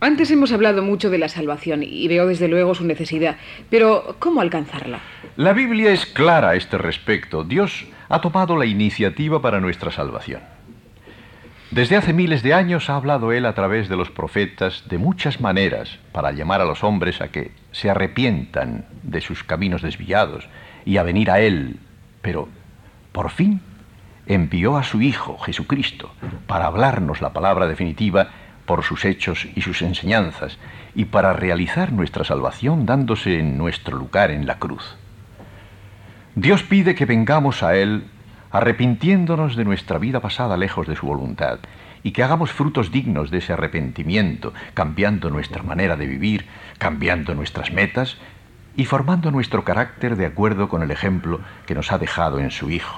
Antes hemos hablado mucho de la salvación y veo desde luego su necesidad, pero ¿cómo alcanzarla? La Biblia es clara a este respecto. Dios ha tomado la iniciativa para nuestra salvación. Desde hace miles de años ha hablado Él a través de los profetas de muchas maneras para llamar a los hombres a que se arrepientan de sus caminos desviados y a venir a Él. Pero, por fin, envió a su Hijo, Jesucristo, para hablarnos la palabra definitiva por sus hechos y sus enseñanzas, y para realizar nuestra salvación dándose en nuestro lugar en la cruz. Dios pide que vengamos a Él arrepintiéndonos de nuestra vida pasada lejos de su voluntad, y que hagamos frutos dignos de ese arrepentimiento, cambiando nuestra manera de vivir, cambiando nuestras metas y formando nuestro carácter de acuerdo con el ejemplo que nos ha dejado en su Hijo.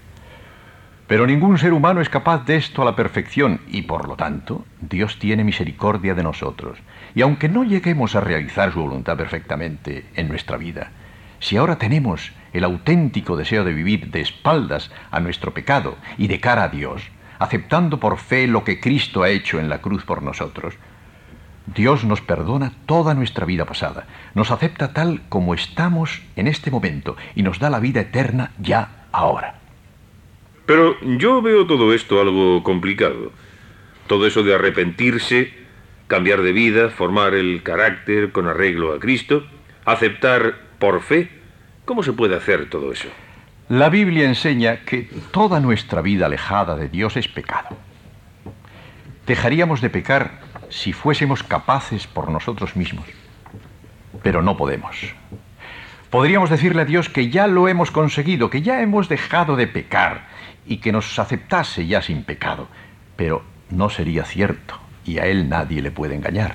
Pero ningún ser humano es capaz de esto a la perfección y, por lo tanto, Dios tiene misericordia de nosotros. Y aunque no lleguemos a realizar su voluntad perfectamente en nuestra vida, si ahora tenemos el auténtico deseo de vivir de espaldas a nuestro pecado y de cara a Dios, aceptando por fe lo que Cristo ha hecho en la cruz por nosotros, Dios nos perdona toda nuestra vida pasada, nos acepta tal como estamos en este momento y nos da la vida eterna ya ahora. Pero yo veo todo esto algo complicado. Todo eso de arrepentirse, cambiar de vida, formar el carácter con arreglo a Cristo, aceptar por fe. ¿Cómo se puede hacer todo eso? La Biblia enseña que toda nuestra vida alejada de Dios es pecado. Dejaríamos de pecar si fuésemos capaces por nosotros mismos, pero no podemos. Podríamos decirle a Dios que ya lo hemos conseguido, que ya hemos dejado de pecar y que nos aceptase ya sin pecado, pero no sería cierto y a Él nadie le puede engañar.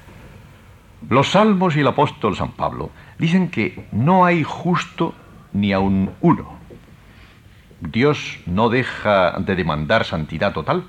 Los Salmos y el apóstol San Pablo dicen que no hay justo ni aun uno. Dios no deja de demandar santidad total,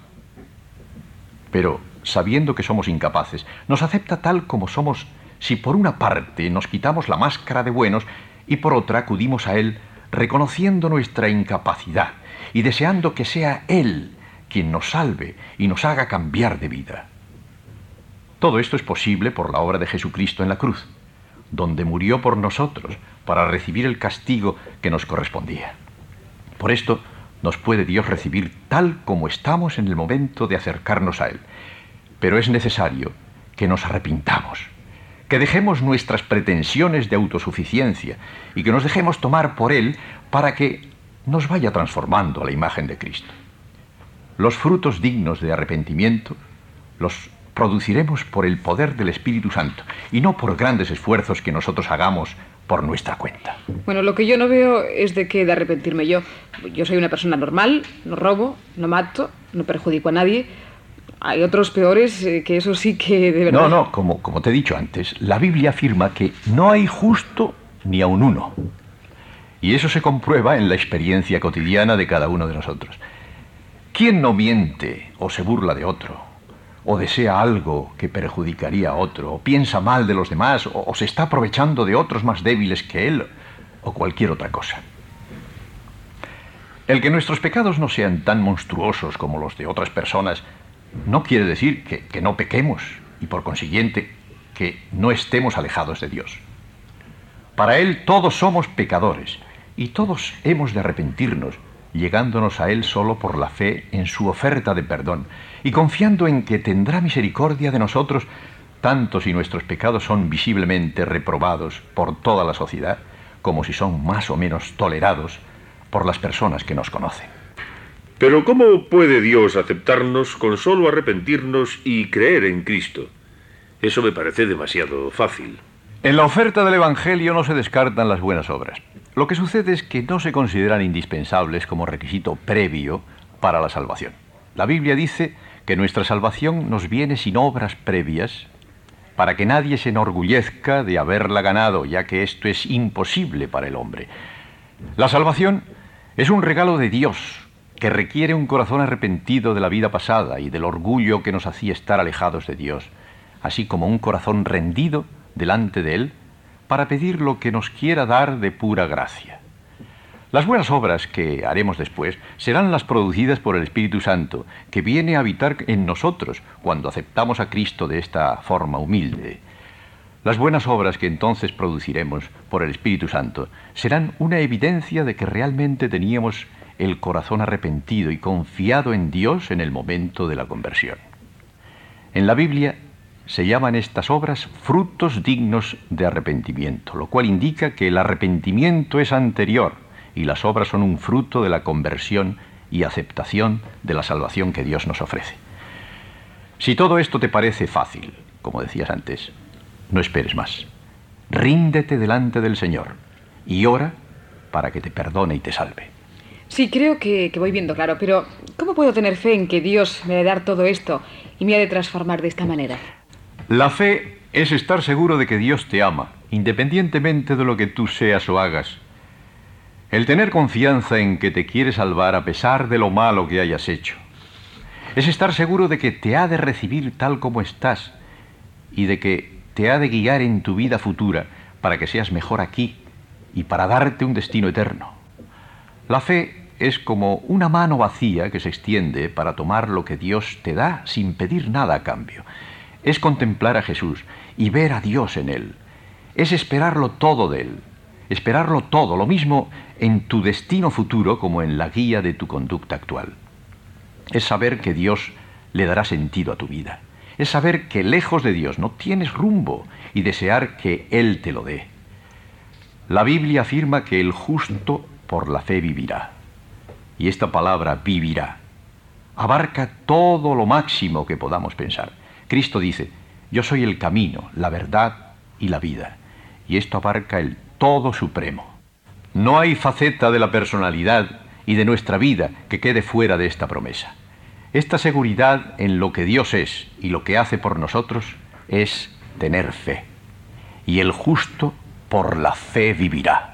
pero sabiendo que somos incapaces, nos acepta tal como somos si por una parte nos quitamos la máscara de buenos y por otra acudimos a Él reconociendo nuestra incapacidad y deseando que sea Él quien nos salve y nos haga cambiar de vida. Todo esto es posible por la obra de Jesucristo en la cruz, donde murió por nosotros para recibir el castigo que nos correspondía. Por esto nos puede Dios recibir tal como estamos en el momento de acercarnos a Él. Pero es necesario que nos arrepintamos, que dejemos nuestras pretensiones de autosuficiencia y que nos dejemos tomar por Él para que nos vaya transformando a la imagen de Cristo. Los frutos dignos de arrepentimiento los produciremos por el poder del Espíritu Santo y no por grandes esfuerzos que nosotros hagamos por nuestra cuenta. Bueno, lo que yo no veo es de qué de arrepentirme yo. Yo soy una persona normal, no robo, no mato, no perjudico a nadie. Hay otros peores que eso sí que de verdad... No, como te he dicho antes, la Biblia afirma que no hay justo ni aun uno. Y eso se comprueba en la experiencia cotidiana de cada uno de nosotros. ¿Quién no miente o se burla de otro? ¿O desea algo que perjudicaría a otro? ¿O piensa mal de los demás? ¿O se está aprovechando de otros más débiles que él? ¿O cualquier otra cosa? El que nuestros pecados no sean tan monstruosos como los de otras personas no quiere decir que no pequemos y por consiguiente que no estemos alejados de Dios. Para Él todos somos pecadores y todos hemos de arrepentirnos, llegándonos a Él solo por la fe en su oferta de perdón y confiando en que tendrá misericordia de nosotros, tanto si nuestros pecados son visiblemente reprobados por toda la sociedad, como si son más o menos tolerados por las personas que nos conocen. Pero ¿cómo puede Dios aceptarnos con solo arrepentirnos y creer en Cristo? Eso me parece demasiado fácil. En la oferta del Evangelio no se descartan las buenas obras. Lo que sucede es que no se consideran indispensables como requisito previo para la salvación. La Biblia dice que nuestra salvación nos viene sin obras previas para que nadie se enorgullezca de haberla ganado, ya que esto es imposible para el hombre. La salvación es un regalo de Dios que requiere un corazón arrepentido de la vida pasada y del orgullo que nos hacía estar alejados de Dios, así como un corazón rendido delante de Él para pedir lo que nos quiera dar de pura gracia. Las buenas obras que haremos después serán las producidas por el Espíritu Santo, que viene a habitar en nosotros cuando aceptamos a Cristo de esta forma humilde. Las buenas obras que entonces produciremos por el Espíritu Santo serán una evidencia de que realmente teníamos el corazón arrepentido y confiado en Dios en el momento de la conversión. En la Biblia se llaman estas obras frutos dignos de arrepentimiento, lo cual indica que el arrepentimiento es anterior y las obras son un fruto de la conversión y aceptación de la salvación que Dios nos ofrece. Si todo esto te parece fácil, como decías antes, no esperes más. Ríndete delante del Señor y ora para que te perdone y te salve. Sí, creo que voy viendo claro, pero ¿cómo puedo tener fe en que Dios me ha de dar todo esto y me ha de transformar de esta manera? La fe es estar seguro de que Dios te ama, independientemente de lo que tú seas o hagas. El tener confianza en que te quiere salvar a pesar de lo malo que hayas hecho. Es estar seguro de que te ha de recibir tal como estás y de que te ha de guiar en tu vida futura para que seas mejor aquí y para darte un destino eterno. La fe es como una mano vacía que se extiende para tomar lo que Dios te da sin pedir nada a cambio. Es contemplar a Jesús y ver a Dios en Él. Es esperarlo todo de Él. Esperarlo todo, lo mismo en tu destino futuro como en la guía de tu conducta actual. Es saber que Dios le dará sentido a tu vida. Es saber que lejos de Dios no tienes rumbo y desear que Él te lo dé. La Biblia afirma que el justo por la fe vivirá. Y esta palabra vivirá abarca todo lo máximo que podamos pensar. Cristo dice, yo soy el camino, la verdad y la vida. Y esto abarca el todo supremo. No hay faceta de la personalidad y de nuestra vida que quede fuera de esta promesa. Esta seguridad en lo que Dios es y lo que hace por nosotros es tener fe. Y el justo por la fe vivirá.